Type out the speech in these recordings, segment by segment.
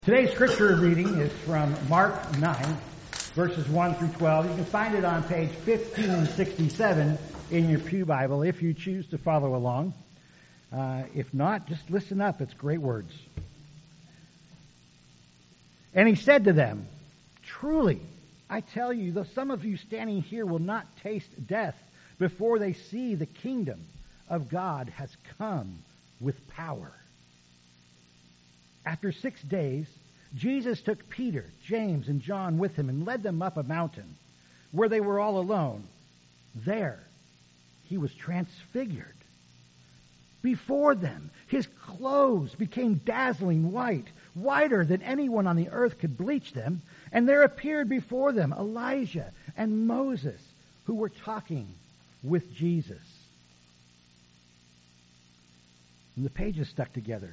Today's scripture reading is from Mark 9, verses 1 through 12. You can find it on page 1567 in your pew Bible if you choose to follow along. If not, just listen up. It's great words. And he said to them, "Truly, I tell you, though some of you standing here will not taste death before they see the kingdom of God has come with power." After 6 days, Jesus took Peter, James, and John with him and led them up a mountain where they were all alone. There, he was transfigured. Before them, his clothes became dazzling white, whiter than anyone on the earth could bleach them. And there appeared before them Elijah and Moses, who were talking with Jesus. And the pages stuck together.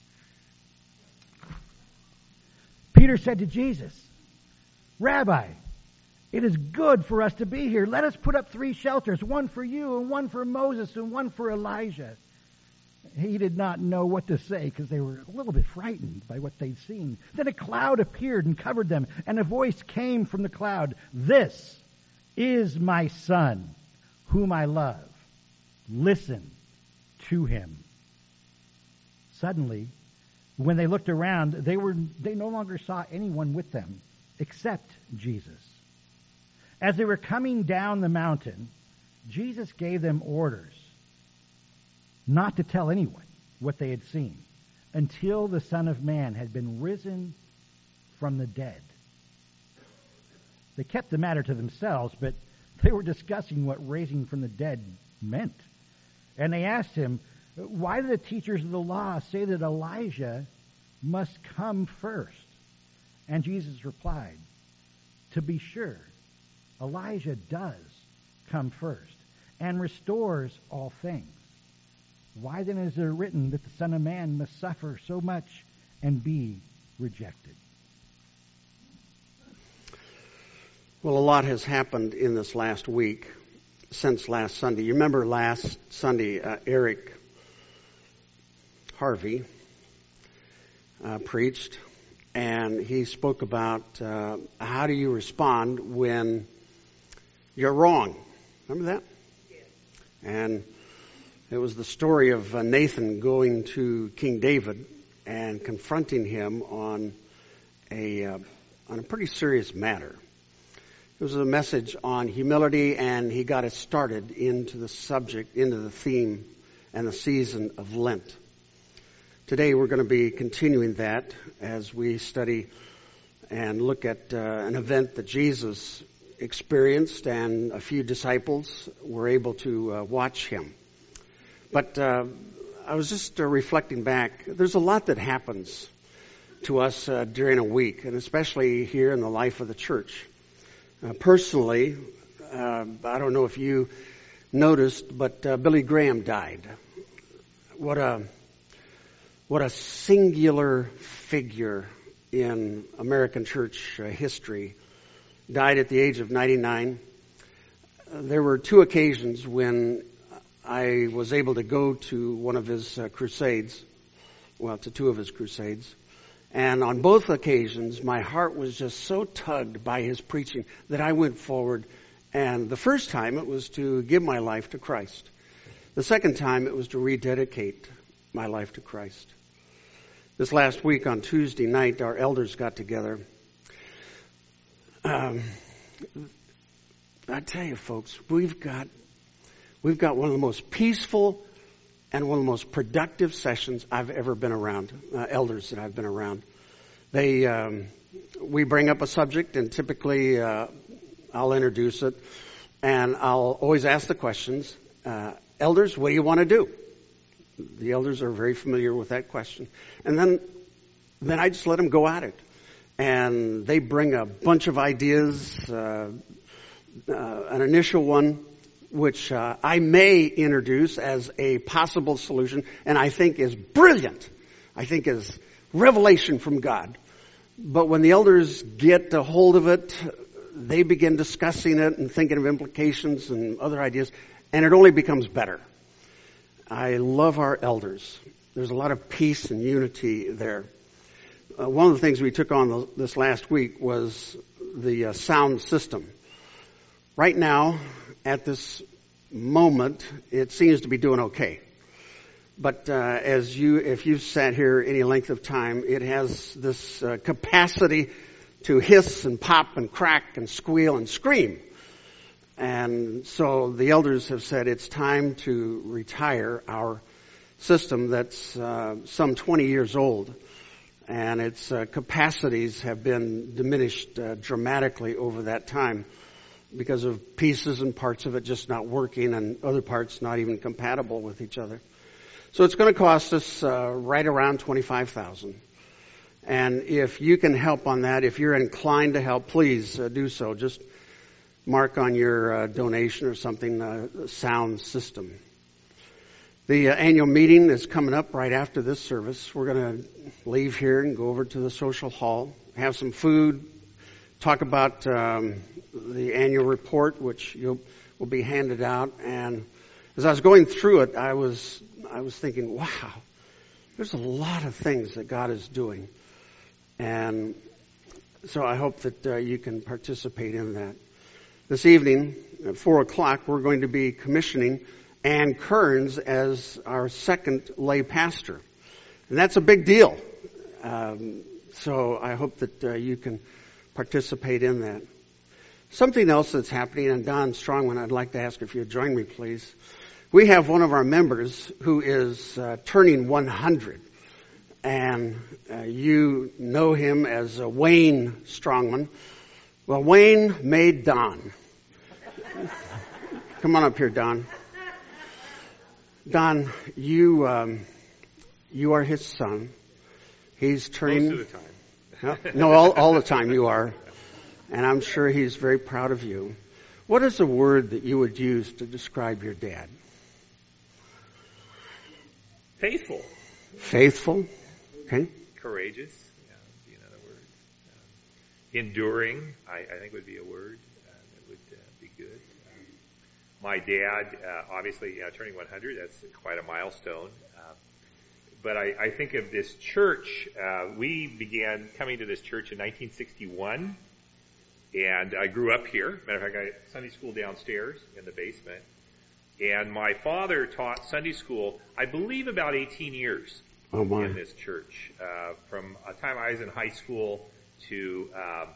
Peter said to Jesus, "Rabbi, it is good for us to be here. Let us put up 3 shelters, one for you and one for Moses and one for Elijah." He did not know what to say because they were a little bit frightened by what they'd seen. Then a cloud appeared and covered them, and a voice came from the cloud, "This is my son, whom I love. Listen to him." Suddenly, when they looked around, they no longer saw anyone with them except Jesus. As they were coming down the mountain, Jesus gave them orders not to tell anyone what they had seen until the Son of Man had been risen from the dead. They kept the matter to themselves, but they were discussing what raising from the dead meant. And they asked him, "Why do the teachers of the law say that Elijah must come first?" And Jesus replied, "To be sure, Elijah does come first and restores all things. Why then is there written that the Son of Man must suffer so much and be rejected?" Well, a lot has happened in this last week since last Sunday. You remember last Sunday, Eric Harvey preached, and he spoke about how do you respond when you're wrong. Remember that? Yes. And it was the story of Nathan going to King David and confronting him on a pretty serious matter. It was a message on humility, and he got it started into the subject, into the theme and the season of Lent. Today we're going to be continuing that as we study and look at an event that Jesus experienced and a few disciples were able to watch him. But I was just reflecting back. There's a lot that happens to us during a week, and especially here in the life of the church. Personally, I don't know if you noticed, but Billy Graham died. What a singular figure in American church history. Died at the age of 99. There were 2 occasions when I was able to go to one of his crusades, to 2 of his crusades. And on both occasions, my heart was just so tugged by his preaching that I went forward. And the first time it was to give my life to Christ. The second time it was to rededicate my life to Christ. This last week on Tuesday night, our elders got together. I tell you, folks, we've got one of the most peaceful and one of the most productive sessions I've ever been around. Elders that I've been around. We bring up a subject, and typically I'll introduce it, and I'll always ask the questions. Elders, what do you want to do? The elders are very familiar with that question. And then I just let them go at it. And they bring a bunch of ideas, an initial one, which I may introduce as a possible solution, and I think is brilliant. I think is revelation from God. But when the elders get a hold of it, they begin discussing it and thinking of implications and other ideas, and it only becomes better. I love our elders. There's a lot of peace and unity there. one of the things we took on this last week was the sound system. Right now, at this moment, it seems to be doing okay. But if you've sat here any length of time, it has this capacity to hiss and pop and crack and squeal and scream. And so the elders have said it's time to retire our system that's some 20 years old. And its capacities have been diminished dramatically over that time because of pieces and parts of it just not working and other parts not even compatible with each other. So it's going to cost us right around $25,000. And if you can help on that, if you're inclined to help, please do so. Just mark on your donation or something, sound system. The annual meeting is coming up right after this service. We're going to leave here and go over to the social hall, have some food, talk about the annual report, which will be handed out. And as I was going through it, I was thinking, wow, there's a lot of things that God is doing. And so I hope that you can participate in that. This evening at 4 o'clock, we're going to be commissioning Ann Kearns as our second lay pastor. And that's a big deal. So I hope that you can participate in that. Something else that's happening, and Don Strongman, I'd like to ask if you'd join me, please. We have one of our members who is turning 100. And you know him as Wayne Strongman. Well, Wayne made Don. Come on up here, Don. Don, you are his son. He's turning... Most of the time. No, all the time you are. And I'm sure he's very proud of you. What is the word that you would use to describe your dad? Faithful. Faithful? Okay. Courageous. Yeah, would be another word. Enduring, I think would be a word that would be good. My dad, obviously, turning 100, that's quite a milestone. But I think of this church. We began coming to this church in 1961, and I grew up here. Matter of fact, I had Sunday school downstairs in the basement. And my father taught Sunday school, I believe, about 18 years in this church. From a time I was in high school to,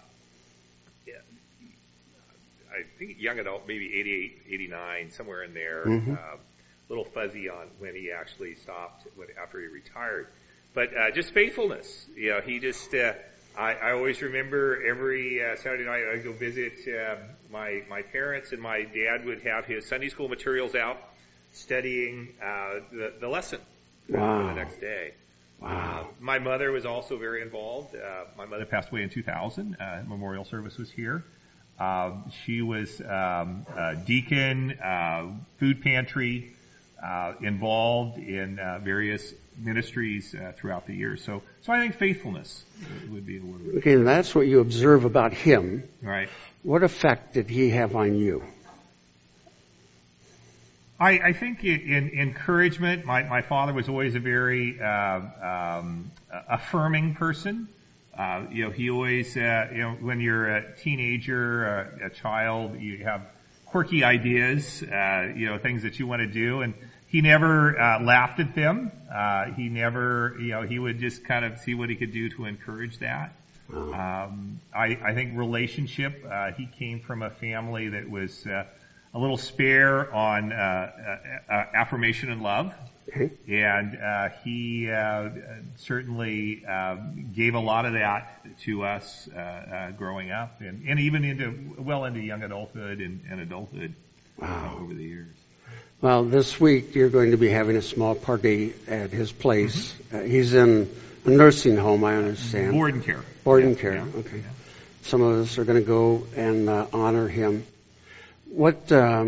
I think young adult, maybe 88, 89, somewhere in there. Mm-hmm. Little fuzzy on when he actually stopped after he retired. But just faithfulness. You know, he just, I always remember every Saturday night I'd go visit my parents, and my dad would have his Sunday school materials out studying the lesson for the next day. Wow. My mother was also very involved. My mother passed away in 2000. Memorial service was here. She was deacon, food pantry, involved in various ministries throughout the years. So I think faithfulness would be the word. Okay, that's what you observe about him. Right. What effect did he have on you? I think in encouragement, my father was always a very affirming person. He always, when you're a teenager, a child, you have quirky ideas, things that you want to do, and he never laughed at them. He never, he would just kind of see what he could do to encourage that. I think relationship, he came from a family that was a little spare on affirmation and love. Okay. And he certainly gave a lot of that to us growing up, and even into young adulthood and adulthood over the years. Well, this week you're going to be having a small party at his place. Mm-hmm. He's in a nursing home, I understand. Board and care. Board and care. Yeah. Okay. Yeah. Some of us are going to go and honor him. What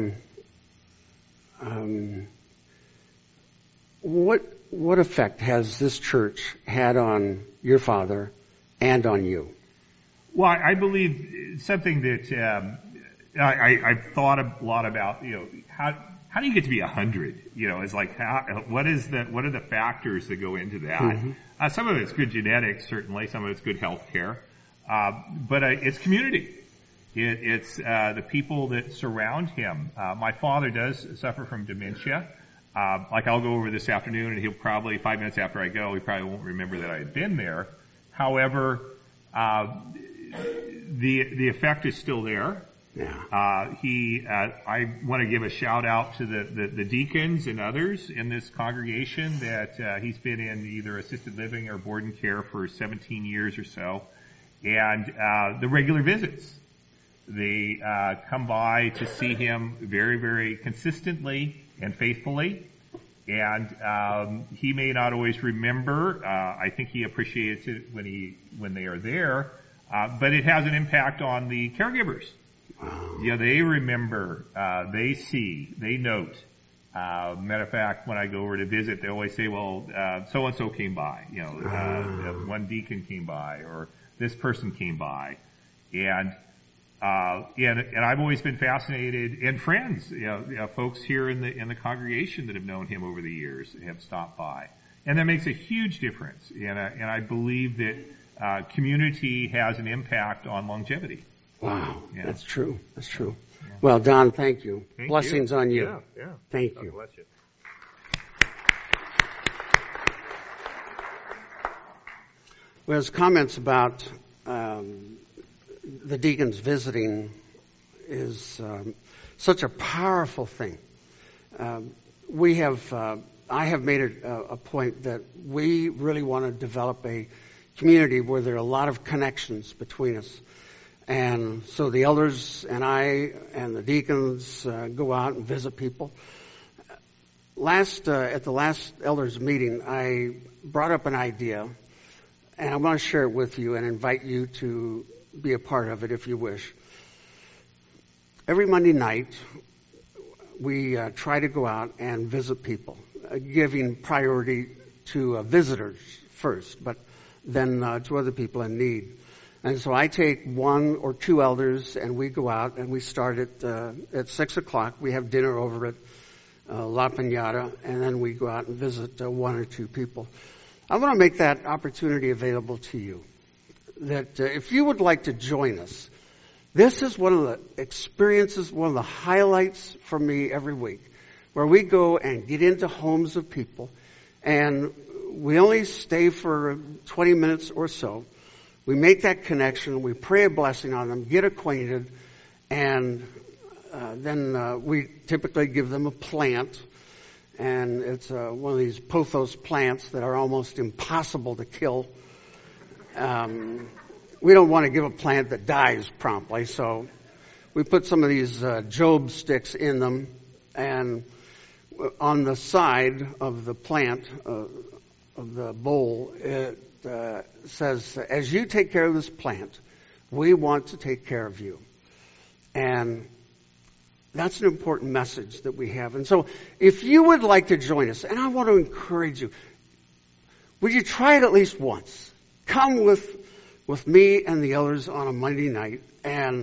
effect has this church had on your father and on you? Well, I believe something that I've thought a lot about. How how do you get to be 100? It's like, what are the factors that go into that? Mm-hmm. Some of it's good genetics, certainly. Some of it's good health care. But it's community. It's the people that surround him. My father does suffer from dementia. Like I'll go over this afternoon, and he'll probably 5 minutes after I go, he probably won't remember that I had been there. However, the effect is still there. Yeah. I want to give a shout out to the deacons and others in this congregation that he's been in either assisted living or board and care for 17 years or so, and the regular visits. They come by to see him very, very consistently and faithfully, and he may not always remember. I think he appreciates it when they are there, but it has an impact on the caregivers. Yeah, they remember, they see, they note. Matter of fact, when I go over to visit, they always say, well, so-and-so came by, one deacon came by, or this person came by. And I've always been fascinated, and friends, folks here in the congregation that have known him over the years have stopped by. And that makes a huge difference. And I believe that, community has an impact on longevity. Wow, Yeah. That's true. That's true. Yeah. Well, Don, thank you. Thank Blessings you. on you. Yeah. Thank God you. bless you. Well, his comments about the deacons visiting is such a powerful thing. I have made it a point that we really want to develop a community where there are a lot of connections between us. And so the elders and I and the deacons go out and visit people. At the last elders meeting, I brought up an idea, and I want to share it with you and invite you to be a part of it if you wish. Every Monday night, we try to go out and visit people, giving priority to visitors first, but then to other people in need. And so I take one or two elders, and we go out, and we start at 6 o'clock. We have dinner over at La Piñata, and then we go out and visit one or two people. I want to make that opportunity available to you, that if you would like to join us, this is one of the experiences, one of the highlights for me every week, where we go and get into homes of people, and we only stay for 20 minutes or so. We make that connection, we pray a blessing on them, get acquainted, and then we typically give them a plant. And it's one of these pothos plants that are almost impossible to kill. We don't want to give a plant that dies promptly, so we put some of these Job sticks in them, and on the side of the plant, of the bowl, it says, as you take care of this plant, we want to take care of you. And that's an important message that we have. And so if you would like to join us, and I want to encourage you, would you try it at least once? Come with me and the elders on a Monday night and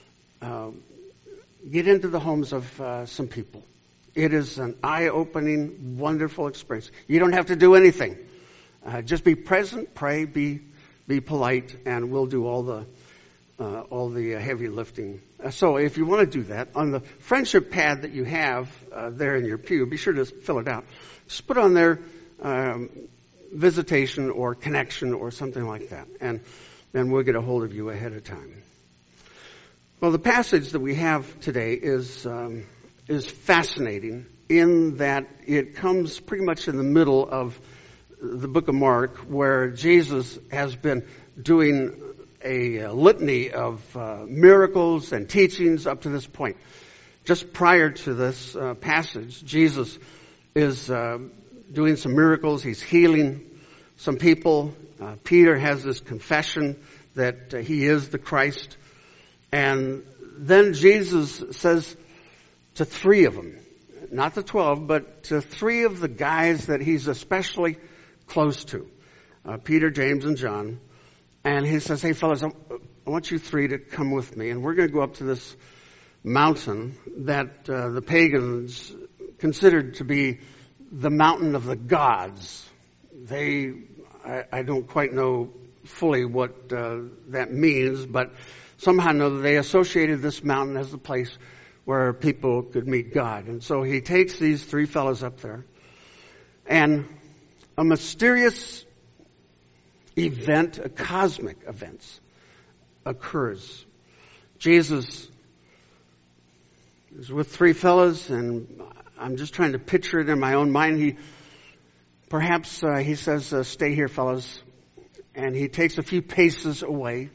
get into the homes of some people. It is an eye-opening, wonderful experience. You don't have to do anything. Just be present, pray, be polite, and we'll do all the heavy lifting. So if you want to do that, on the friendship pad that you have there in your pew, be sure to fill it out. Just put on there visitation or connection or something like that, and then we'll get a hold of you ahead of time. Well, the passage that we have today is fascinating in that it comes pretty much in the middle of the book of Mark, where Jesus has been doing a litany of miracles and teachings up to this point. Just prior to this passage, Jesus is doing some miracles. He's healing some people. Peter has this confession that he is the Christ. And then Jesus says to 3 of them, not the 12, but to 3 of the guys that he's especially close to, Peter, James, and John. And he says, hey, fellas, I want you 3 to come with me. And we're going to go up to this mountain that the pagans considered to be the mountain of the gods. I don't quite know fully what that means, but somehow or another they associated this mountain as the place where people could meet God. And so he takes these three fellows up there, and a mysterious event, a cosmic event, occurs. Jesus is with three fellows, and I'm just trying to picture it in my own mind. He says, stay here, fellows. And he takes a few paces away.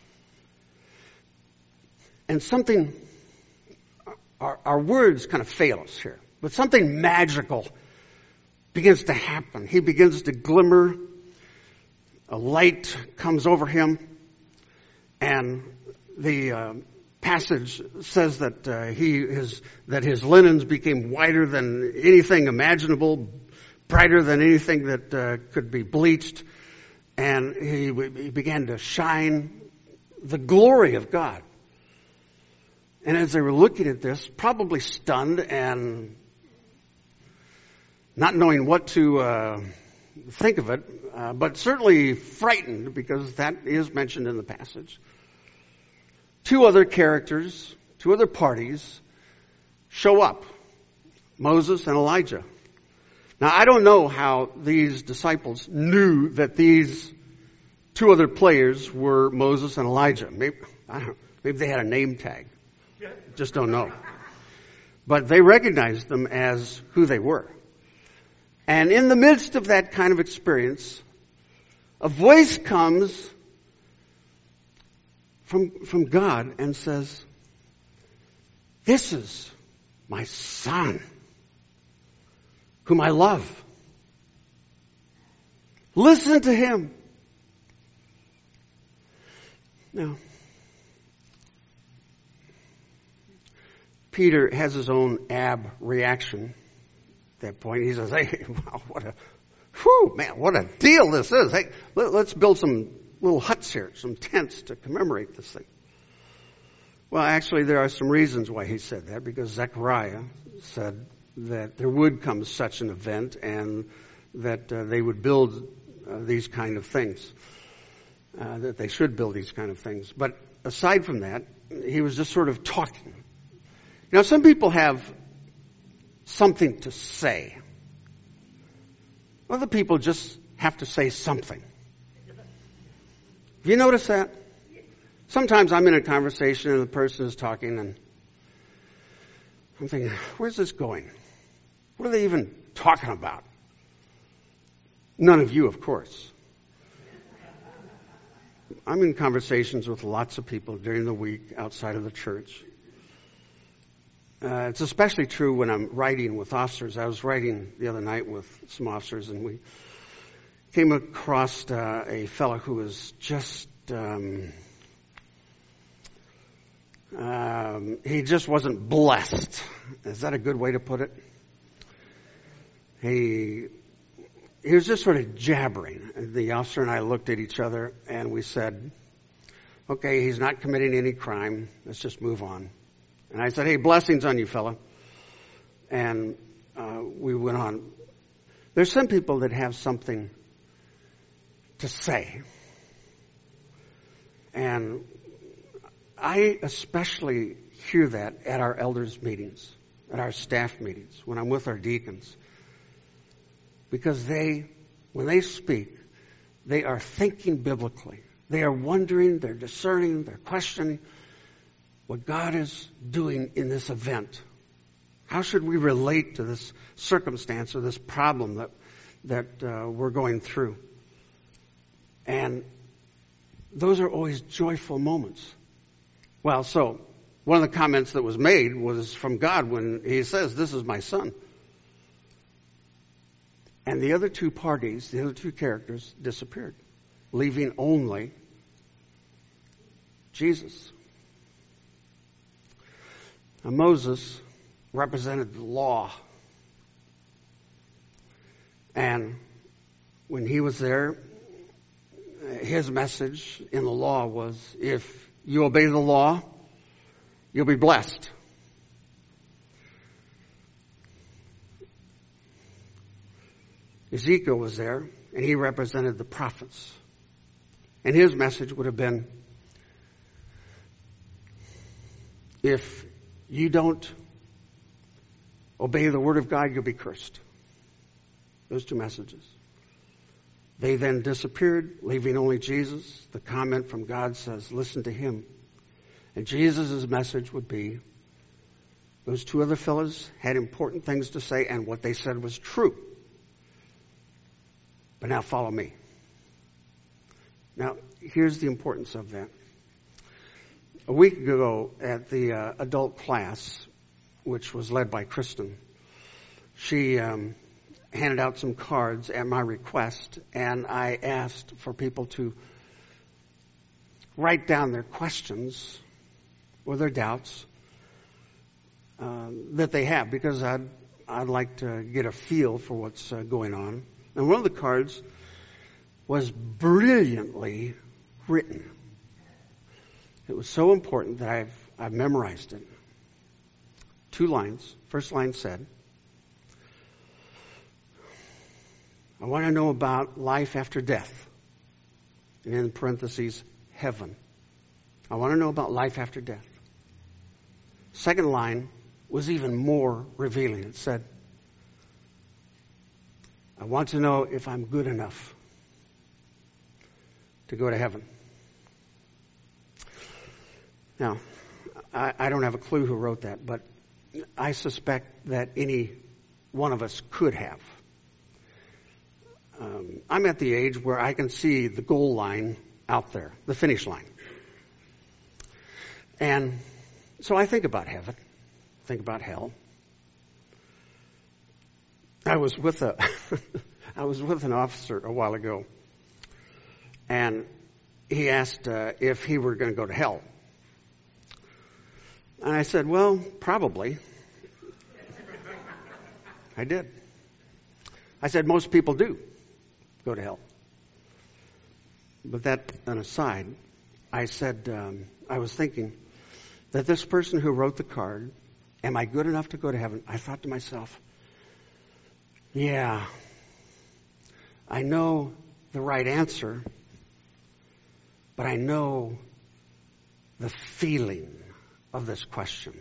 And something, our words kind of fail us here, but something magical begins to happen. He begins to glimmer. A light comes over him, and the passage says that that his linens became whiter than anything imaginable, brighter than anything that could be bleached, and he began to shine the glory of God. And as they were looking at this, probably stunned and not knowing what to think of it, but certainly frightened, because that is mentioned in the passage, two other characters, two other parties show up, Moses and Elijah. Now, I don't know how these disciples knew that these two other players were Moses and Elijah. Maybe they had a name tag. Just don't know. But they recognized them as who they were. And in the midst of that kind of experience, a voice comes from God and says, "This is my son, whom I love. Listen to him." Now, Peter has his own reaction at that point. He says, "Hey, wow, what a deal this is. Hey, let's build some little huts here, some tents to commemorate this thing." Well, actually, there are some reasons why he said that, because Zechariah said that there would come such an event and that they would build these kind of things, that they should build these kind of things. But aside from that, he was just sort of talking. Now, some people have something to say. Other people just have to say something. Have you noticed that? Sometimes I'm in a conversation and the person is talking and I'm thinking, where's this going? What are they even talking about? None of you, of course. I'm in conversations with lots of people during the week outside of the church. It's especially true when I'm riding with officers. I was riding the other night with some officers, and we came across a fellow who was just, he just wasn't blessed. Is that a good way to put it? He was just sort of jabbering. The officer and I looked at each other, and we said, okay, he's not committing any crime. Let's just move on. And I said, hey, blessings on you, fella. And we went on. There's some people that have something to say. And I especially hear that at our elders' meetings, at our staff meetings, when I'm with our deacons. Because when they speak, they are thinking biblically. They are wondering, they're discerning, they're questioning what God is doing in this event. How should we relate to this circumstance or this problem that we're going through? And those are always joyful moments. Well, so one of the comments that was made was from God when he says, "This is my son." And the other two parties, the other two characters disappeared, leaving only Jesus. Now, Moses represented the law. And when he was there, his message in the law was, if you obey the law, you'll be blessed. Ezekiel was there, and he represented the prophets. And his message would have been, if you don't obey the word of God, you'll be cursed. Those two messages. They then disappeared, leaving only Jesus. The comment from God says, listen to him. And Jesus' message would be, those two other fellows had important things to say, and what they said was true. But now follow me. Now, here's the importance of that. A week ago at the adult class, which was led by Kristen, she handed out some cards at my request, and I asked for people to write down their questions or their doubts that they have, because I'd like to get a feel for what's going on. And one of the cards was brilliantly written. It was so important that I've memorized it. 2 lines. First line said, I want to know about life after death. And in parentheses, heaven. I want to know about life after death. Second line was even more revealing. It said, I want to know if I'm good enough to go to heaven. Now, I don't have a clue who wrote that, but I suspect that any one of us could have. I'm at the age where I can see the goal line out there, the finish line. And so I think about heaven, think about hell. I was with an officer a while ago, and he asked if he were going to go to hell. And I said, well, probably. I did. I said, most people do go to hell. But that an aside, I said, I was thinking that this person who wrote the card, am I good enough to go to heaven? I thought to myself, yeah, I know the right answer, but I know the feeling of this question.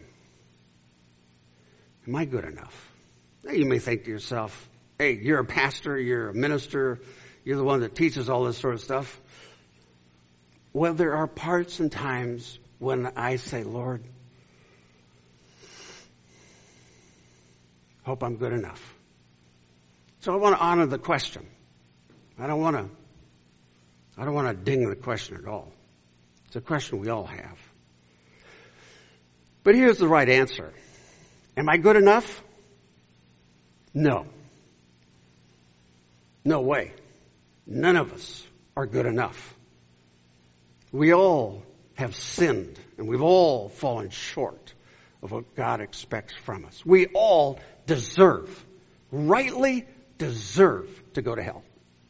Am I good enough? Now you may think to yourself, hey, you're a pastor, you're a minister, you're the one that teaches all this sort of stuff. Well, there are parts and times when I say, Lord, hope I'm good enough. So I want to honor the question. I don't want to ding the question at all. It's a question we all have. But here's the right answer. Am I good enough? No. No way. None of us are good enough. We all have sinned, and we've all fallen short of what God expects from us. We all rightly deserve to go to hell.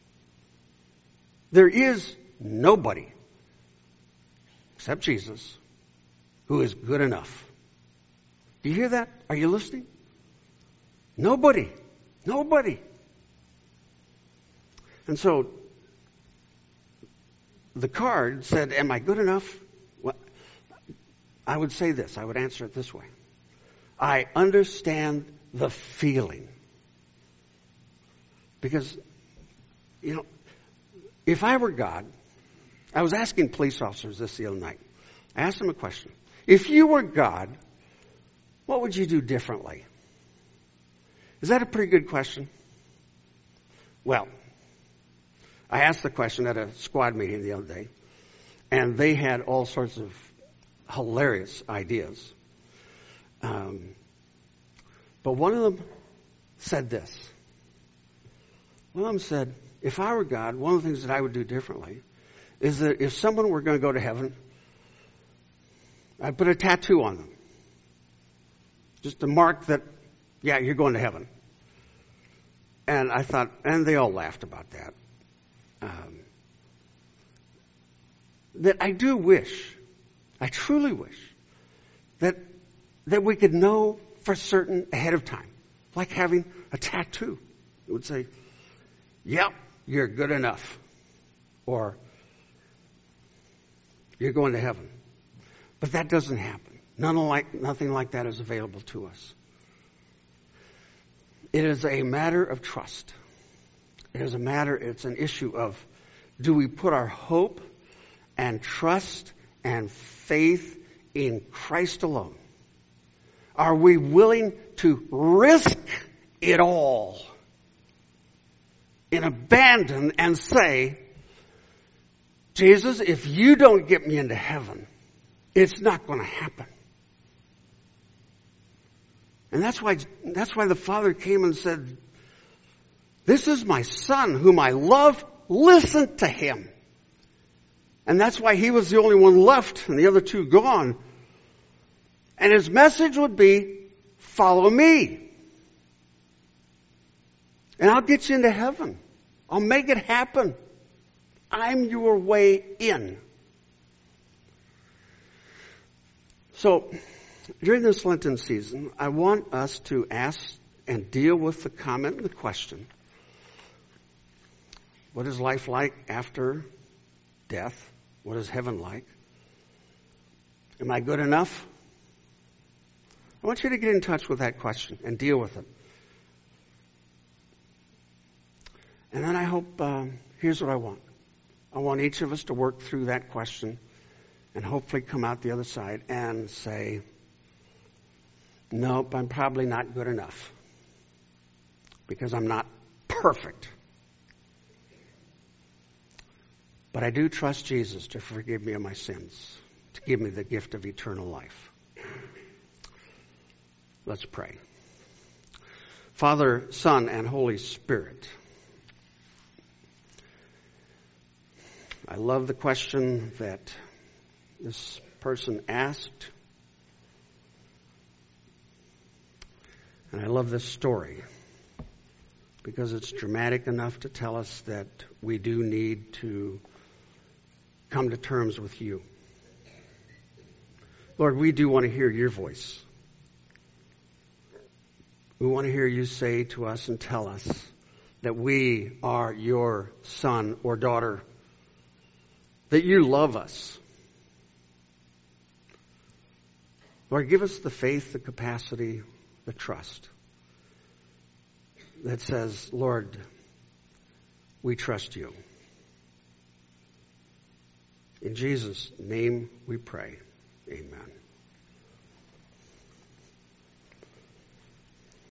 There is nobody, except Jesus, who is good enough. Do you hear that? Are you listening? Nobody. Nobody. And so, the card said, am I good enough? Well, I would say this. I would answer it this way. I understand the feeling. Because, if I were God, I was asking police officers this the other night. I asked them a question. If you were God, what would you do differently? Is that a pretty good question? Well, I asked the question at a squad meeting the other day, and they had all sorts of hilarious ideas. But one of them said this. One of them said, if I were God, one of the things that I would do differently is that if someone were going to go to heaven, I'd put a tattoo on them. Just to mark that, yeah, you're going to heaven. And I thought, and they all laughed about that. That I do wish, I truly wish, that we could know for certain ahead of time. Like having a tattoo. It would say, yep, you're good enough. Or you're going to heaven. But that doesn't happen. Nothing like that is available to us. It is a matter of trust. It's an issue of, do we put our hope and trust and faith in Christ alone? Are we willing to risk it all and abandon and say, Jesus, if you don't get me into heaven, it's not going to happen. And that's why the Father came and said, this is my Son whom I love. Listen to him. And that's why he was the only one left and the other two gone. And his message would be, follow me. And I'll get you into heaven. I'll make it happen. I'm your way in. So, during this Lenten season, I want us to ask and deal with the comment and the question, what is life like after death? What is heaven like? Am I good enough? I want you to get in touch with that question and deal with it. And then I hope, here's what I want. I want each of us to work through that question and hopefully come out the other side and say, nope, I'm probably not good enough because I'm not perfect. But I do trust Jesus to forgive me of my sins, to give me the gift of eternal life. Let's pray. Father, Son, and Holy Spirit, I love the question that this person asked. And I love this story because it's dramatic enough to tell us that we do need to come to terms with you. Lord, we do want to hear your voice. We want to hear you say to us and tell us that we are your son or daughter, that you love us. Lord, give us the faith, the capacity, the trust that says, Lord, we trust you. In Jesus' name we pray. Amen.